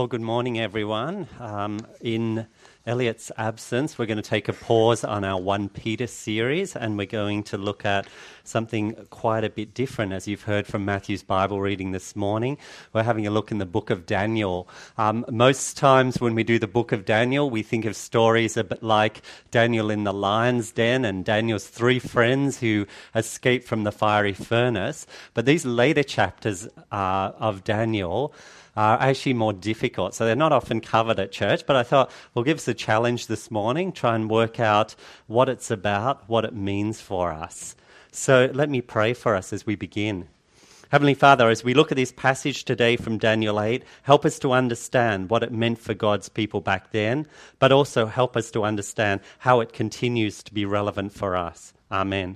Well, good morning, everyone. In Elliot's absence, we're going to take a pause on our 1 Peter series, and we're going to look at something quite a bit different, as you've heard from Matthew's Bible reading this morning. We're having a look in the book of Daniel. Most times when we do the book of Daniel, we think of stories a bit like Daniel in the lion's den and Daniel's 3 friends who escaped from the fiery furnace. But these later chapters of Daniel are actually more difficult. So they're not often covered at church, but I thought we'll give us a challenge this morning, try and work out what it's about, what it means for us. So let me pray for us as we begin. Heavenly Father, as we look at this passage today from Daniel 8, help us to understand what it meant for God's people back then, but also help us to understand how it continues to be relevant for us. Amen.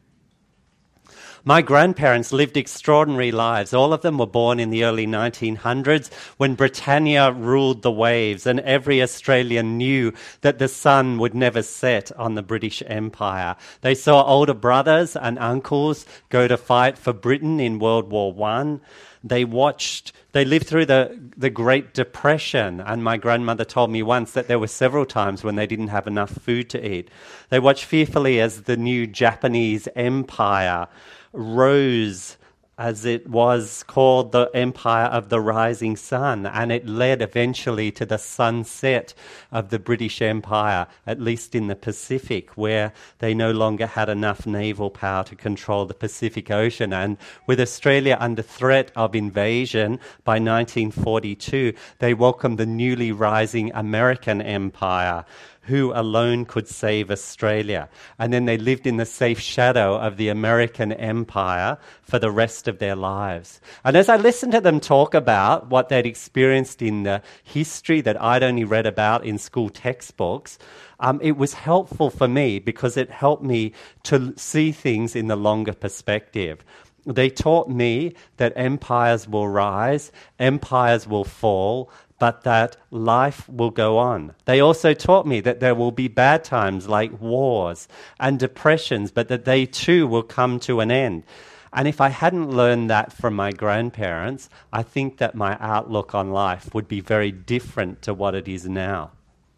My grandparents lived extraordinary lives. All of them were born in the early 1900s when Britannia ruled the waves, and every Australian knew that the sun would never set on the British Empire. They saw older brothers and uncles go to fight for Britain in World War I. They lived through the Great Depression, and my grandmother told me once that there were several times when they didn't have enough food to eat. They watched fearfully as the new Japanese Empire rose, as it was called the Empire of the Rising Sun, and it led eventually to the sunset of the British Empire, at least in the Pacific, where they no longer had enough naval power to control the Pacific Ocean. And with Australia under threat of invasion by 1942, they welcomed the newly rising American Empire, who alone could save Australia. And then they lived in the safe shadow of the American Empire for the rest of their lives. And as I listened to them talk about what they'd experienced in the history that I'd only read about in school textbooks, it was helpful for me because it helped me to see things in the longer perspective. They taught me that empires will rise, empires will fall, but that life will go on. They also taught me that there will be bad times like wars and depressions, but that they too will come to an end. And if I hadn't learned that from my grandparents, I think that my outlook on life would be very different to what it is now.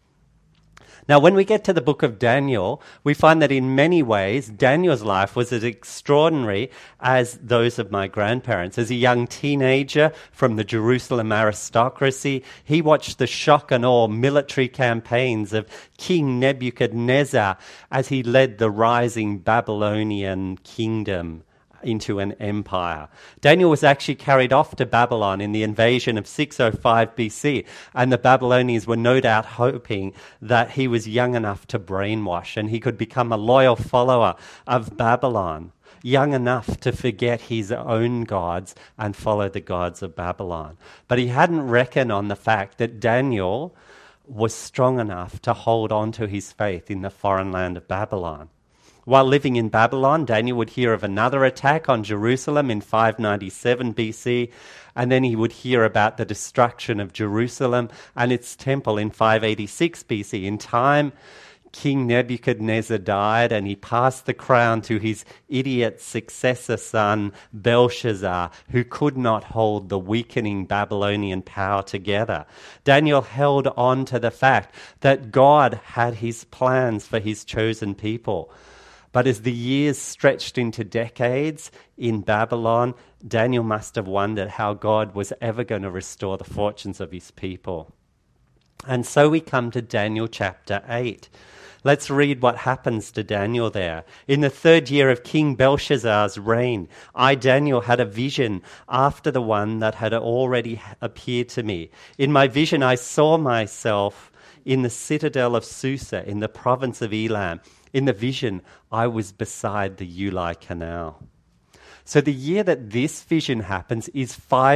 Now, when we get to the book of Daniel, we find that in many ways, Daniel's life was as extraordinary as those of my grandparents. As a young teenager from the Jerusalem aristocracy, he watched the shock and awe military campaigns of King Nebuchadnezzar as he led the rising Babylonian kingdom into an empire. Daniel was actually carried off to Babylon in the invasion of 605 BC, and the Babylonians were no doubt hoping that he was young enough to brainwash and he could become a loyal follower of Babylon, young enough to forget his own gods and follow the gods of Babylon. But he hadn't reckoned on the fact that Daniel was strong enough to hold on to his faith in the foreign land of Babylon. While living in Babylon, Daniel would hear of another attack on Jerusalem in 597 BC, and then he would hear about the destruction of Jerusalem and its temple in 586 BC. In time, King Nebuchadnezzar died, and he passed the crown to his idiot successor son, Belshazzar, who could not hold the weakening Babylonian power together. Daniel held on to the fact that God had his plans for his chosen people. But as the years stretched into decades in Babylon, Daniel must have wondered how God was ever going to restore the fortunes of his people. And so we come to Daniel chapter 8. Let's read what happens to Daniel there. In the 3rd year of King Belshazzar's reign, I, Daniel, had a vision after the one that had already appeared to me. In my vision, I saw myself in the citadel of Susa in the province of Elam. In the vision, I was beside the Ulai Canal. So the year that this vision happens is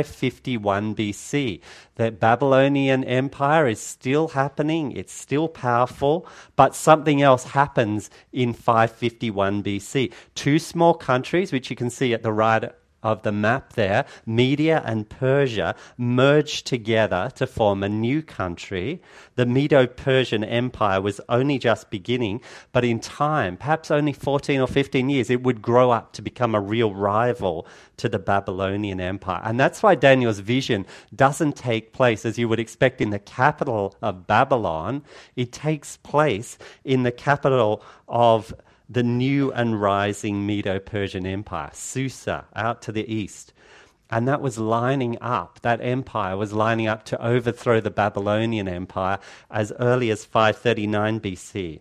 551 BC. The Babylonian Empire is still happening, it's still powerful, but something else happens in 551 BC. 2 small countries, which you can see at the right of the map there, Media and Persia merged together to form a new country. The Medo-Persian Empire was only just beginning, but in time, perhaps only 14 or 15 years, it would grow up to become a real rival to the Babylonian Empire. And that's why Daniel's vision doesn't take place, as you would expect, in the capital of Babylon. It takes place in the capital of the new and rising Medo-Persian Empire, Susa, out to the east. And that was lining up, that empire was lining up to overthrow the Babylonian Empire as early as 539 BC.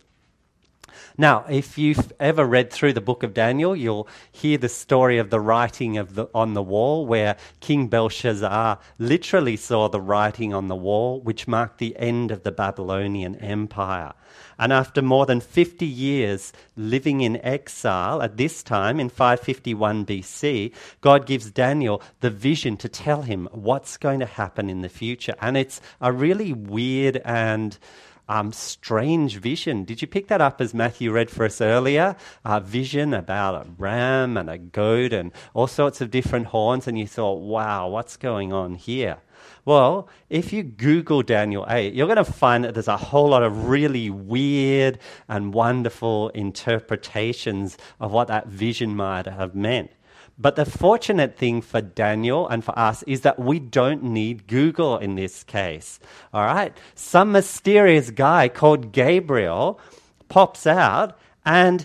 Now, if you've ever read through the book of Daniel, you'll hear the story of the writing on the wall, where King Belshazzar literally saw the writing on the wall, which marked the end of the Babylonian Empire. And after more than 50 years living in exile, at this time in 551 BC, God gives Daniel the vision to tell him what's going to happen in the future. And it's a really weird and strange vision. Did you pick that up as Matthew read for us earlier? A vision about a ram and a goat and all sorts of different horns, and you thought, wow, what's going on here? Well, if you Google Daniel 8, you're going to find that there's a whole lot of really weird and wonderful interpretations of what that vision might have meant. But the fortunate thing for Daniel and for us is that we don't need Google in this case. All right? Some mysterious guy called Gabriel pops out and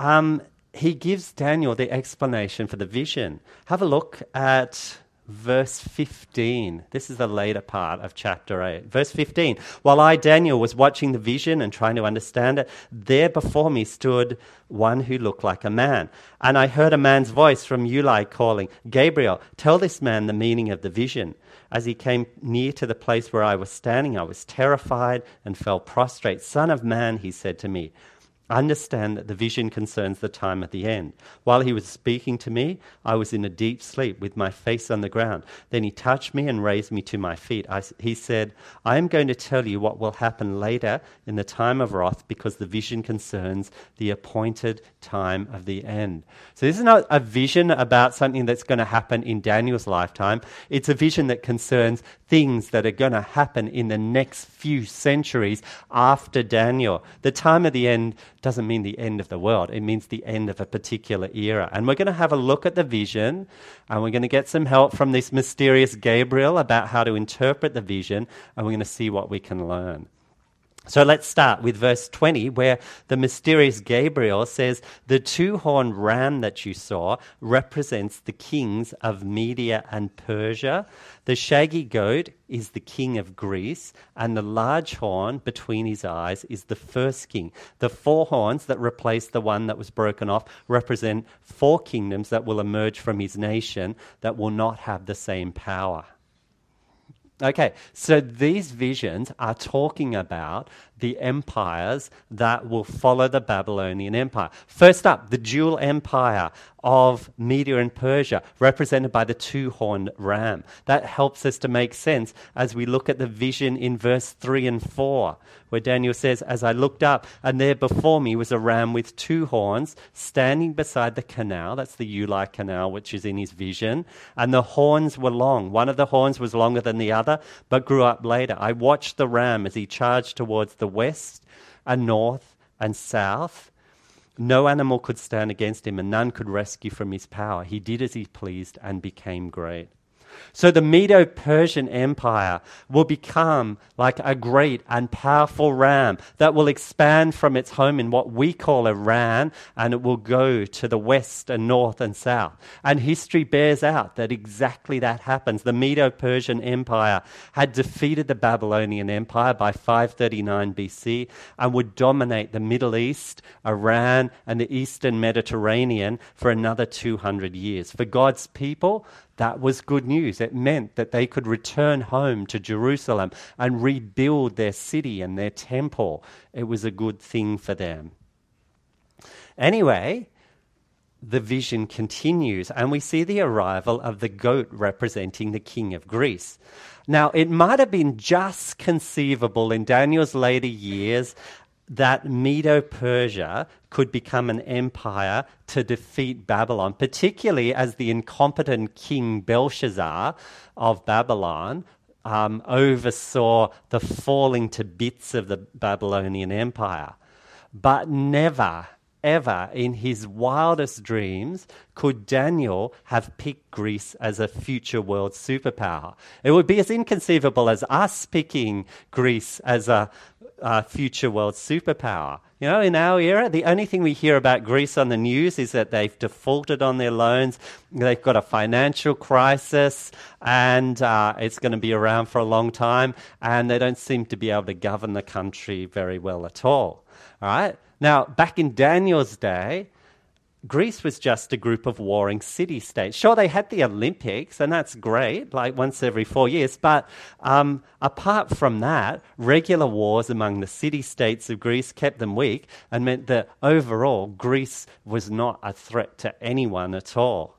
he gives Daniel the explanation for the vision. Have a look at verse 15. This is the later part of chapter 8. Verse 15. While I, Daniel, was watching the vision and trying to understand it, there before me stood one who looked like a man. And I heard a man's voice from Ulai calling, Gabriel, tell this man the meaning of the vision. As he came near to the place where I was standing, I was terrified and fell prostrate. Son of man, he said to me, understand that the vision concerns the time at the end. While he was speaking to me, I was in a deep sleep with my face on the ground. Then he touched me and raised me to my feet. He said, I am going to tell you what will happen later in the time of wrath, because the vision concerns the appointed time of the end. So this is not a vision about something that's going to happen in Daniel's lifetime. It's a vision that concerns things that are going to happen in the next few centuries after Daniel. The time of the end doesn't mean the end of the world. It means the end of a particular era. And we're going to have a look at the vision, and we're going to get some help from this mysterious Gabriel about how to interpret the vision, and we're going to see what we can learn. So let's start with verse 20, where the mysterious Gabriel says, the two-horned ram that you saw represents the kings of Media and Persia. The shaggy goat is the king of Greece, and the large horn between his eyes is the first king. The four horns that replace the one that was broken off represent four kingdoms that will emerge from his nation that will not have the same power. Okay, so these visions are talking about the empires that will follow the Babylonian Empire. First up, the dual empire of Media and Persia, represented by the two-horned ram. That helps us to make sense as we look at the vision in verse 3 and 4, where Daniel says, as I looked up, and there before me was a ram with two horns standing beside the canal. That's the Ulai Canal, which is in his vision. And the horns were long. One of the horns was longer than the other, but grew up later. I watched the ram as he charged towards the west and north and south. No animal could stand against him, and none could rescue from his power. He did as he pleased and became great. So the Medo-Persian Empire will become like a great and powerful ram that will expand from its home in what we call Iran, and it will go to the west and north and south. And history bears out that exactly that happens. The Medo-Persian Empire had defeated the Babylonian Empire by 539 BC and would dominate the Middle East, Iran, and the Eastern Mediterranean for another 200 years. For God's people, that was good news. It meant that they could return home to Jerusalem and rebuild their city and their temple. It was a good thing for them. Anyway, the vision continues, and we see the arrival of the goat representing the king of Greece. Now, it might have been just conceivable in Daniel's later years that Medo-Persia could become an empire to defeat Babylon, particularly as the incompetent king Belshazzar of Babylon oversaw the falling to bits of the Babylonian Empire. But never, ever in his wildest dreams could Daniel have picked Greece as a future world superpower. It would be as inconceivable as us picking Greece as a future world superpower. You know, in our era, the only thing we hear about Greece on the news is that they've defaulted on their loans, they've got a financial crisis, and it's going to be around for a long time, and they don't seem to be able to govern the country very well at all. All right? Now, back in Daniel's day, Greece was just a group of warring city-states. Sure, they had the Olympics, and that's great, like once every 4 years, but apart from that, regular wars among the city-states of Greece kept them weak and meant that overall, Greece was not a threat to anyone at all.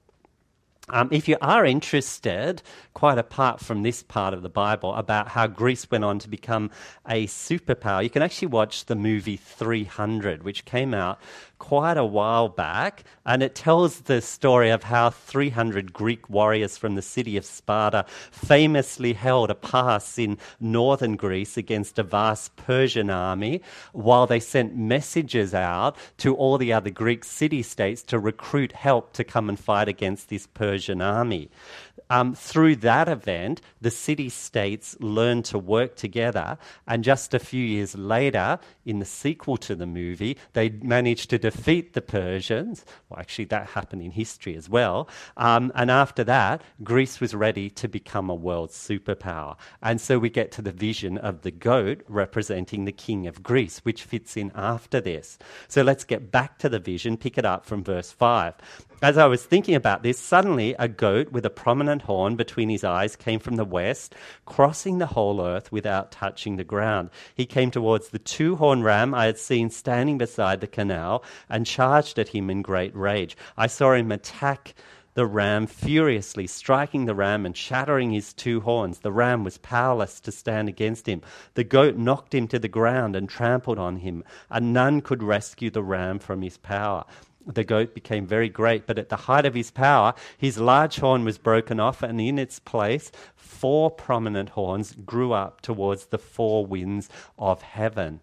If you are interested, quite apart from this part of the Bible, about how Greece went on to become a superpower, you can actually watch the movie 300, which came out quite a while back, and it tells the story of how 300 Greek warriors from the city of Sparta famously held a pass in northern Greece against a vast Persian army, while they sent messages out to all the other Greek city-states to recruit help to come and fight against this Persian army. Through that event, the city-states learned to work together, and just a few years later, in the sequel to the movie, they managed to defeat the Persians. Well, actually, that happened in history as well. And after that, Greece was ready to become a world superpower. And so we get to the vision of the goat representing the king of Greece, which fits in after this. So let's get back to the vision, pick it up from verse 5. As I was thinking about this, suddenly a goat with a prominent horn between his eyes came from the west, crossing the whole earth without touching the ground. He came towards the two-horned ram I had seen standing beside the canal and charged at him in great rage. I saw him attack the ram furiously, striking the ram and shattering his two horns. The ram was powerless to stand against him. The goat knocked him to the ground and trampled on him, and none could rescue the ram from his power. The goat became very great, but at the height of his power, his large horn was broken off, and in its place, 4 prominent horns grew up towards the 4 winds of heaven.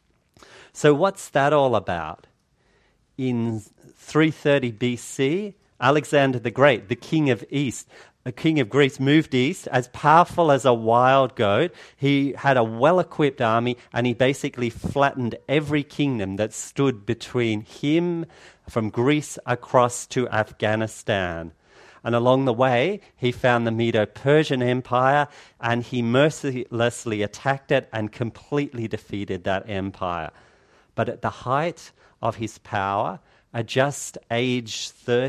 So what's that all about? In 330 BC, Alexander the Great, the king of Greece, moved east, as powerful as a wild goat. He had a well-equipped army, and he basically flattened every kingdom that stood between him from Greece across to Afghanistan. And along the way, he found the Medo-Persian Empire, and he mercilessly attacked it and completely defeated that empire. But at the height of his power, at just age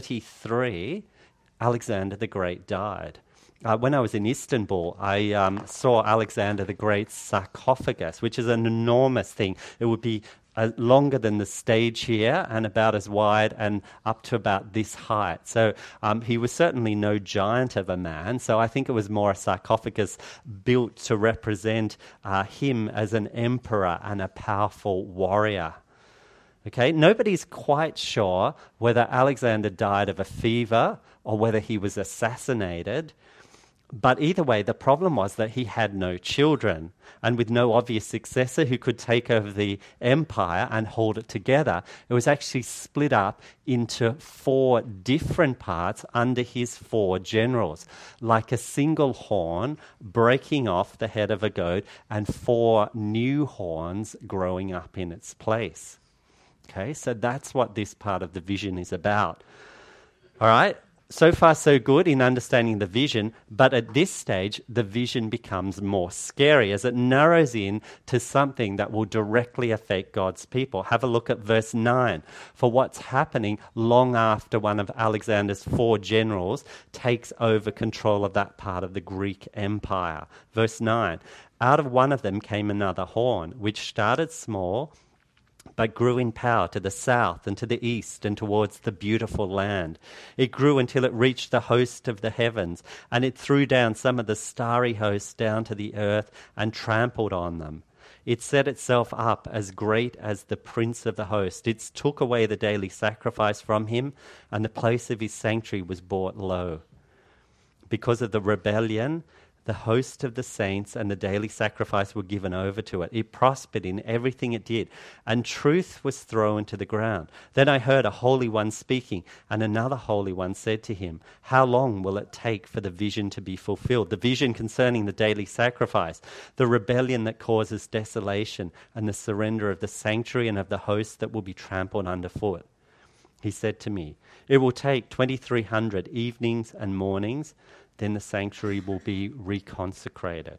33, Alexander the Great died. When I was in Istanbul, I saw Alexander the Great's sarcophagus, which is an enormous thing. It would be longer than the stage here and about as wide and up to about this height. So he was certainly no giant of a man. So I think it was more a sarcophagus built to represent him as an emperor and a powerful warrior. Okay, nobody's quite sure whether Alexander died of a fever or whether he was assassinated. But either way, the problem was that he had no children, and with no obvious successor who could take over the empire and hold it together, it was actually split up into 4 different parts under his 4 generals, like a single horn breaking off the head of a goat and 4 new horns growing up in its place. Okay, so that's what this part of the vision is about. All right, so far so good in understanding the vision, but at this stage, the vision becomes more scary as it narrows in to something that will directly affect God's people. Have a look at verse 9. For what's happening long after one of Alexander's 4 generals takes over control of that part of the Greek Empire. Verse 9. Out of one of them came another horn, which started small, but grew in power to the south and to the east and towards the beautiful land. It grew until it reached the host of the heavens, and it threw down some of the starry hosts down to the earth and trampled on them. It set itself up as great as the prince of the host. It took away the daily sacrifice from him, and the place of his sanctuary was brought low. Because of the rebellion, the host of the saints and the daily sacrifice were given over to it. It prospered in everything it did, and truth was thrown to the ground. Then I heard a holy one speaking, and another holy one said to him, "How long will it take for the vision to be fulfilled?" The vision concerning the daily sacrifice, the rebellion that causes desolation, and the surrender of the sanctuary and of the host that will be trampled underfoot. He said to me, "It will take 2,300 evenings and mornings, then the sanctuary will be reconsecrated."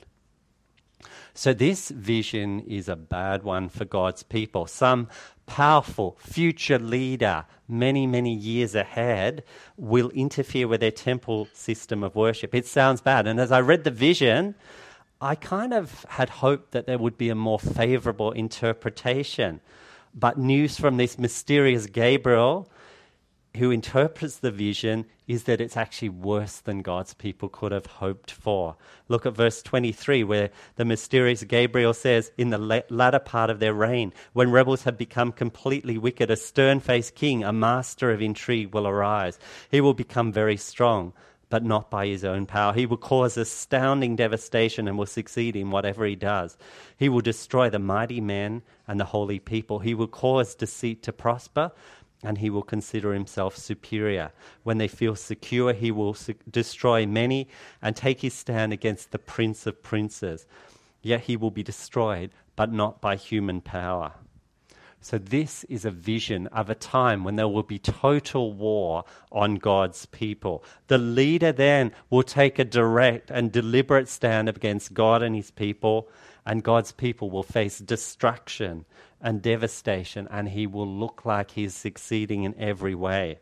So this vision is a bad one for God's people. Some powerful future leader, many, many years ahead, will interfere with their temple system of worship. It sounds bad. And as I read the vision, I kind of had hoped that there would be a more favorable interpretation. But news from this mysterious Gabriel, who interprets the vision, is that it's actually worse than God's people could have hoped for. Look at verse 23, where the mysterious Gabriel says, "In the latter part of their reign, when rebels have become completely wicked, a stern-faced king, a master of intrigue, will arise. He will become very strong, but not by his own power. He will cause astounding devastation and will succeed in whatever he does. He will destroy the mighty men and the holy people. He will cause deceit to prosper, and he will consider himself superior. When they feel secure, he will destroy many and take his stand against the Prince of Princes. Yet he will be destroyed, but not by human power." So this is a vision of a time when there will be total war on God's people. The leader then will take a direct and deliberate stand against God and his people, and God's people will face destruction and devastation, and he will look like he's succeeding in every way.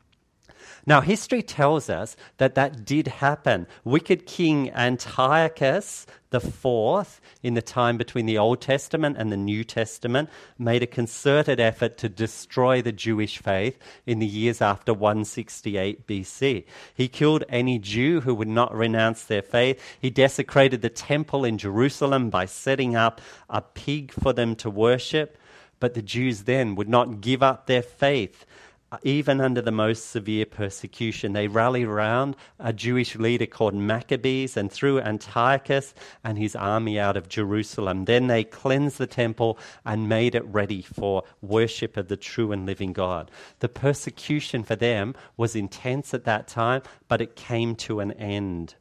Now, history tells us that that did happen. Wicked King Antiochus IV, in the time between the Old Testament and the New Testament, made a concerted effort to destroy the Jewish faith in the years after 168 BC. He killed any Jew who would not renounce their faith. He desecrated the temple in Jerusalem by setting up a pig for them to worship. But the Jews then would not give up their faith. Even under the most severe persecution, they rallied around a Jewish leader called Maccabees and threw Antiochus and his army out of Jerusalem. Then they cleansed the temple and made it ready for worship of the true and living God. The persecution for them was intense at that time, but it came to an end.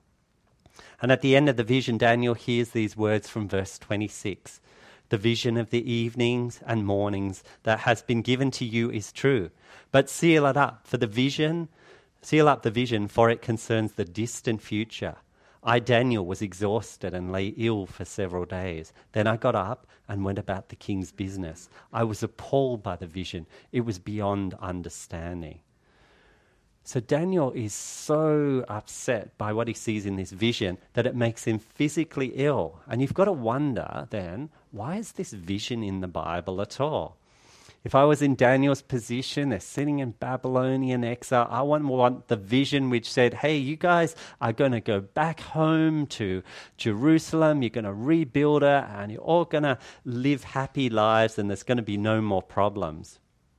And at the end of the vision, Daniel hears these words from verse 26. "The vision of the evenings and mornings that has been given to you is true. But seal up the vision, for it concerns the distant future. I, Daniel, was exhausted and lay ill for several days. Then I got up and went about the king's business. I was appalled by the vision. It was beyond understanding." So Daniel is so upset by what he sees in this vision that it makes him physically ill. And you've got to wonder then, why is this vision in the Bible at all? If I was in Daniel's position, they're sitting in Babylonian exile, I wouldn't want the vision which said, "Hey, you guys are going to go back home to Jerusalem, you're going to rebuild it, and you're all going to live happy lives, and there's going to be no more problems."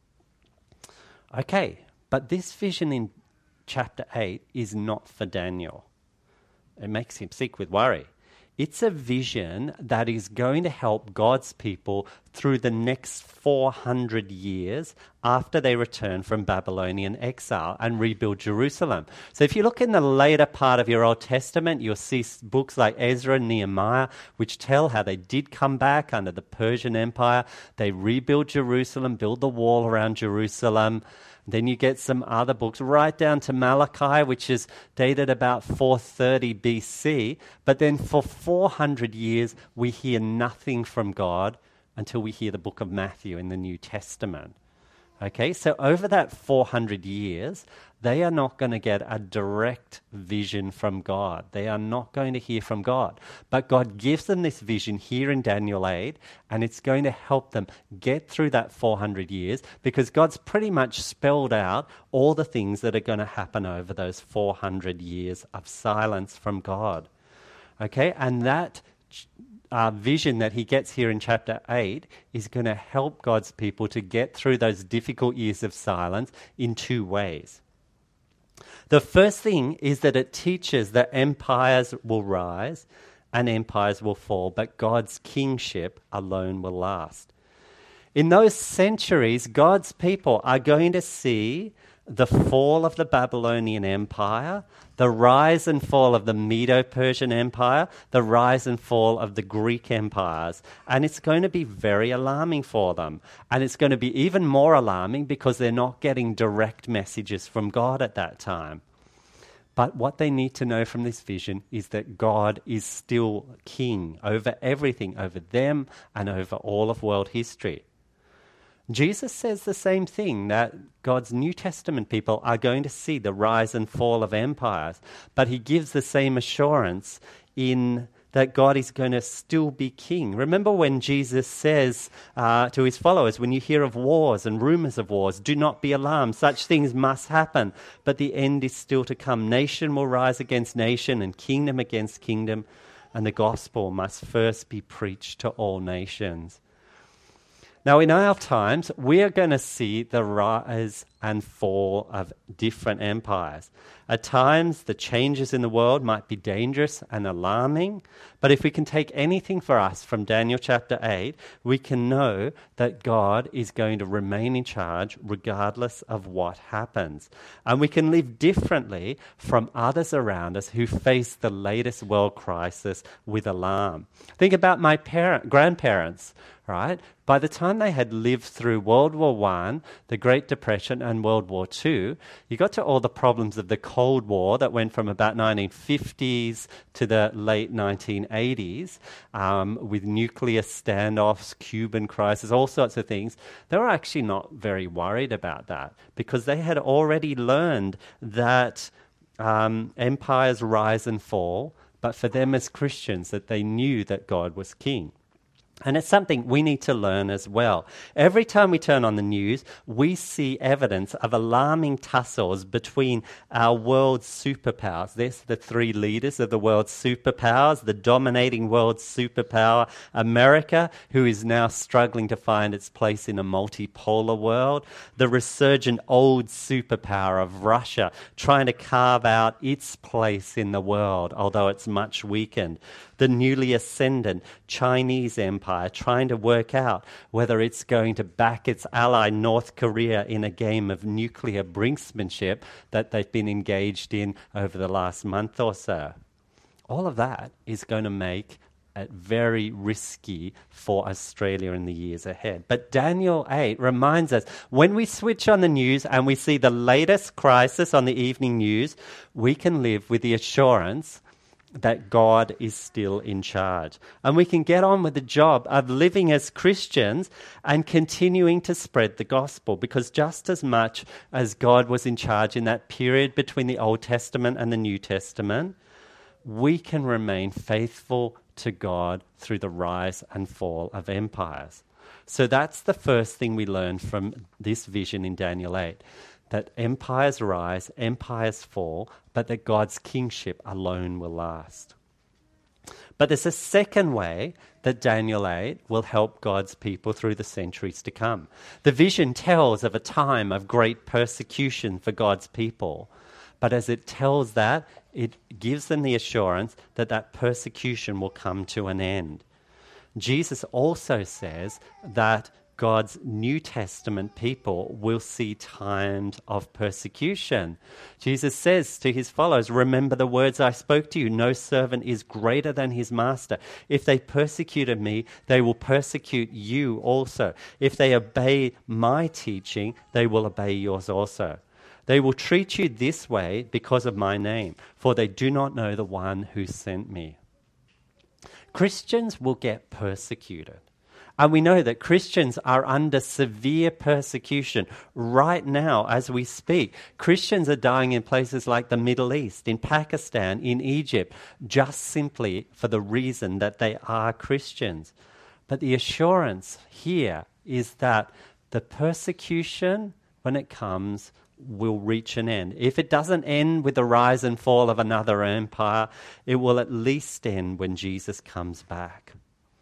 Okay. But this vision in chapter 8 is not for Daniel. It makes him sick with worry. It's a vision that is going to help God's people through the next 400 years after they return from Babylonian exile and rebuild Jerusalem. So if you look in the later part of your Old Testament, you'll see books like Ezra and Nehemiah, which tell how they did come back under the Persian Empire. They rebuilt Jerusalem, built the wall around Jerusalem. Then you get some other books, right down to Malachi, which is dated about 430 BC. But then for 400 years, we hear nothing from God until we hear the book of Matthew in the New Testament. Okay, so over that 400 years, they are not going to get a direct vision from God. They are not going to hear from God. But God gives them this vision here in Daniel 8, and it's going to help them get through that 400 years because God's pretty much spelled out all the things that are going to happen over those 400 years of silence from God. Okay, and that vision that he gets here in chapter 8 is going to help God's people to get through those difficult years of silence in two ways. The first thing is that it teaches that empires will rise and empires will fall, but God's kingship alone will last. In those centuries, God's people are going to see the fall of the Babylonian Empire, the rise and fall of the Medo-Persian Empire, the rise and fall of the Greek empires. And it's going to be very alarming for them. And it's going to be even more alarming because they're not getting direct messages from God at that time. But what they need to know from this vision is that God is still king over everything, over them and over all of world history. Jesus says the same thing, that God's New Testament people are going to see the rise and fall of empires, but he gives the same assurance in that God is going to still be king. Remember when Jesus says to his followers, when you hear of wars and rumors of wars, do not be alarmed. Such things must happen, but the end is still to come. Nation will rise against nation and kingdom against kingdom, and the gospel must first be preached to all nations. Now, in our times, we are going to see the rise and fall of different empires. At times, the changes in the world might be dangerous and alarming, but if we can take anything for us from Daniel chapter 8, we can know that God is going to remain in charge regardless of what happens. And we can live differently from others around us who face the latest world crisis with alarm. Think about my grandparents, right? By the time they had lived through World War I, the Great Depression, and World War II, you got to all the problems of the Cold War that went from about 1950s to the late 1980s, with nuclear standoffs, Cuban crisis, all sorts of things. They were actually not very worried about that because they had already learned that empires rise and fall, but for them as Christians, that they knew that God was king. And it's something we need to learn as well. Every time we turn on the news, we see evidence of alarming tussles between our world's superpowers. There's the three leaders of the world's superpowers, the dominating world superpower, America, who is now struggling to find its place in a multipolar world, the resurgent old superpower of Russia, trying to carve out its place in the world, although it's much weakened, the newly ascendant Chinese empire, trying to work out whether it's going to back its ally North Korea in a game of nuclear brinksmanship that they've been engaged in over the last month or so. All of that is going to make it very risky for Australia in the years ahead. But Daniel 8 reminds us, when we switch on the news and we see the latest crisis on the evening news, we can live with the assurance that God is still in charge. And we can get on with the job of living as Christians and continuing to spread the gospel, because just as much as God was in charge in that period between the Old Testament and the New Testament, we can remain faithful to God through the rise and fall of empires. So that's the first thing we learn from this vision in Daniel 8. That empires rise, empires fall, but that God's kingship alone will last. But there's a second way that Daniel 8 will help God's people through the centuries to come. The vision tells of a time of great persecution for God's people, but as it tells that, it gives them the assurance that that persecution will come to an end. Jesus also says that God's New Testament people will see times of persecution. Jesus says to his followers, remember the words I spoke to you, no servant is greater than his master. If they persecuted me, they will persecute you also. If they obey my teaching, they will obey yours also. They will treat you this way because of my name, for they do not know the one who sent me. Christians will get persecuted. And we know that Christians are under severe persecution right now as we speak. Christians are dying in places like the Middle East, in Pakistan, in Egypt, just simply for the reason that they are Christians. But the assurance here is that the persecution, when it comes, will reach an end. If it doesn't end with the rise and fall of another empire, it will at least end when Jesus comes back.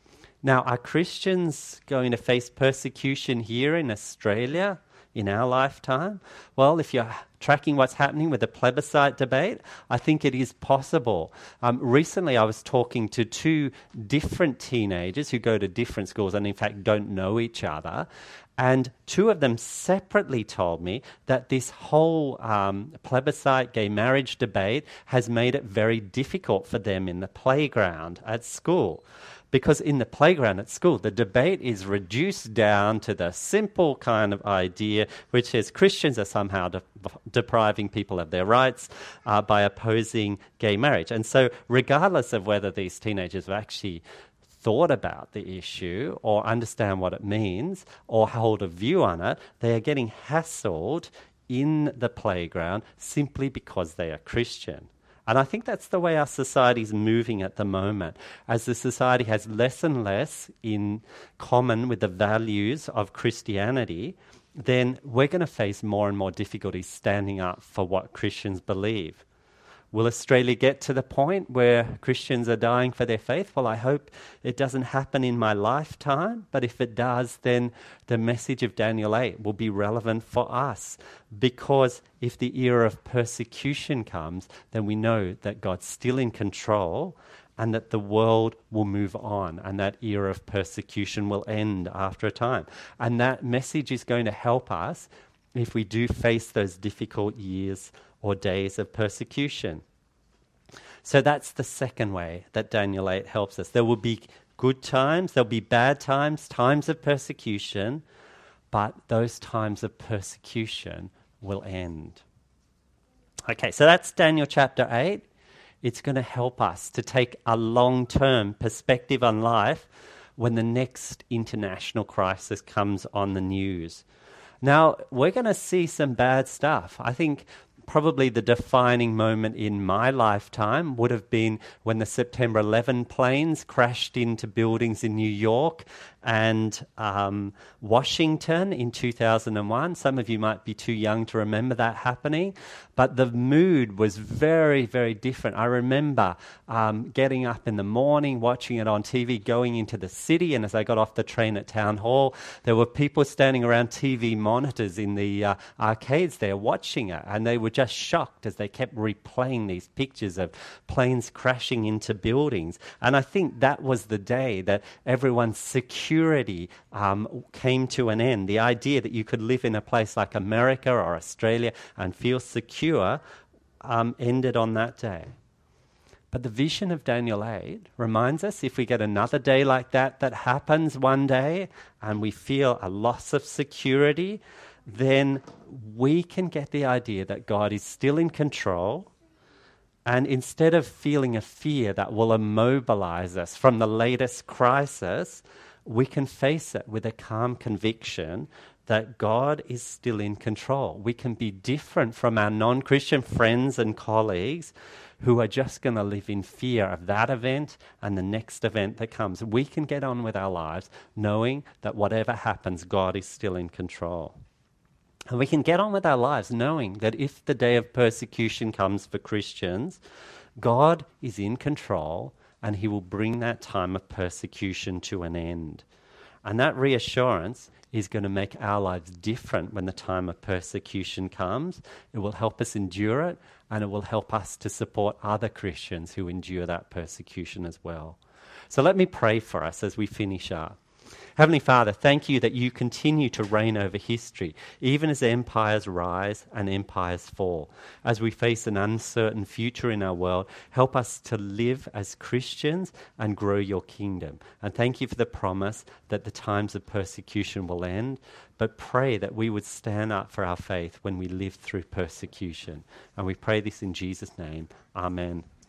Now, are Christians going to face persecution here in Australia in our lifetime? Well, if you're tracking what's happening with the plebiscite debate, I think it is possible. Recently, I was talking to two different teenagers who go to different schools and, in fact, don't know each other. And two of them separately told me that this whole plebiscite gay marriage debate has made it very difficult for them in the playground at school. Because in the playground at school, the debate is reduced down to the simple kind of idea, which is Christians are somehow depriving people of their rights by opposing gay marriage. And so regardless of whether these teenagers have actually thought about the issue or understand what it means or hold a view on it, they are getting hassled in the playground simply because they are Christian. And I think that's the way our society is moving at the moment. As the society has less and less in common with the values of Christianity, then we're going to face more and more difficulties standing up for what Christians believe. Will Australia get to the point where Christians are dying for their faith? Well, I hope it doesn't happen in my lifetime, but if it does, then the message of Daniel 8 will be relevant for us, because if the era of persecution comes, then we know that God's still in control and that the world will move on and that era of persecution will end after a time. And that message is going to help us if we do face those difficult years or days of persecution. So that's the second way that Daniel 8 helps us. There will be good times, there'll be bad times, times of persecution, but those times of persecution will end. Okay, so that's Daniel chapter 8. It's going to help us to take a long-term perspective on life when the next international crisis comes on the news. Now, we're going to see some bad stuff. I think probably the defining moment in my lifetime would have been when the September 11 planes crashed into buildings in New York and Washington in 2001. Some of you might be too young to remember that happening, but the mood was very, very different. I remember getting up in the morning, watching it on TV, going into the city, and as I got off the train at Town Hall, there were people standing around TV monitors in the arcades there watching it, and they were just shocked as they kept replaying these pictures of planes crashing into buildings. And I think that was the day that everyone's security came to an end. The idea that you could live in a place like America or Australia and feel secure ended on that day. But the vision of Daniel 8 reminds us, if we get another day like that happens one day and we feel a loss of security, then we can get the idea that God is still in control. And instead of feeling a fear that will immobilize us from the latest crisis, we can face it with a calm conviction that God is still in control. We can be different from our non-Christian friends and colleagues who are just going to live in fear of that event and the next event that comes. We can get on with our lives knowing that whatever happens, God is still in control. And we can get on with our lives knowing that if the day of persecution comes for Christians, God is in control and he will bring that time of persecution to an end. And that reassurance is going to make our lives different when the time of persecution comes. It will help us endure it, and it will help us to support other Christians who endure that persecution as well. So let me pray for us as we finish up. Heavenly Father, thank you that you continue to reign over history, even as empires rise and empires fall. As we face an uncertain future in our world, help us to live as Christians and grow your kingdom. And thank you for the promise that the times of persecution will end, but pray that we would stand up for our faith when we live through persecution. And we pray this in Jesus' name. Amen.